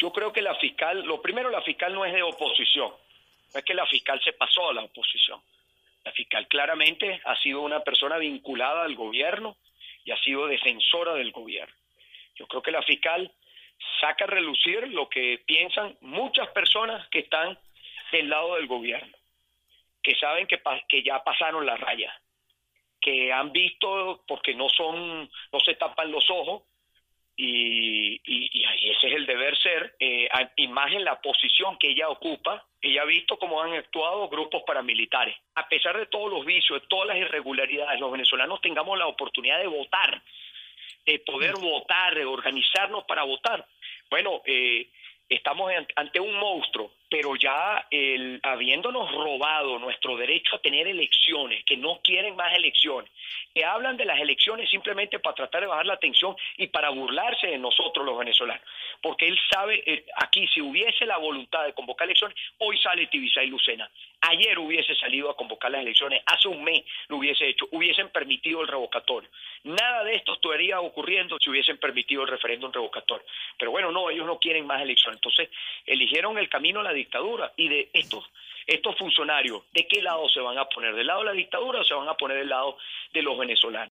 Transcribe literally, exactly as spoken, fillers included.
Yo creo que la fiscal, lo primero, la fiscal no es de oposición, no es que la fiscal se pasó a la oposición. La fiscal claramente ha sido una persona vinculada al gobierno y ha sido defensora del gobierno. Yo creo que la fiscal saca a relucir lo que piensan muchas personas que están del lado del gobierno, que saben que, que ya pasaron la raya, que han visto porque no son, no se tapan los ojos, y, y, y ese es el deber ser, eh, y más en la posición que ella ocupa. Ella ha visto cómo han actuado grupos paramilitares. A pesar de todos los vicios, de todas las irregularidades, los venezolanos tengamos la oportunidad de votar, de poder votar, de organizarnos para votar. Bueno, eh, estamos ante un monstruo, pero ya el, habiéndonos robado nuestro derecho a tener elecciones, que no quieren más elecciones, que hablan de las elecciones simplemente para tratar de bajar la tensión y para burlarse de nosotros los venezolanos, porque él sabe, eh, aquí si hubiese la voluntad de convocar elecciones, hoy sale Tibisay Lucena, ayer hubiese salido a convocar las elecciones, hace un mes lo hubiese hecho, hubiesen permitido el revocatorio. Nada de esto estaría ocurriendo si hubiesen permitido el referéndum revocatorio. Pero bueno, no, ellos no quieren más elecciones. Entonces, eligieron el camino a la dictadura. Y de estos, estos funcionarios, ¿de qué lado se van a poner? ¿Del lado de la dictadura o se van a poner del lado de los venezolanos?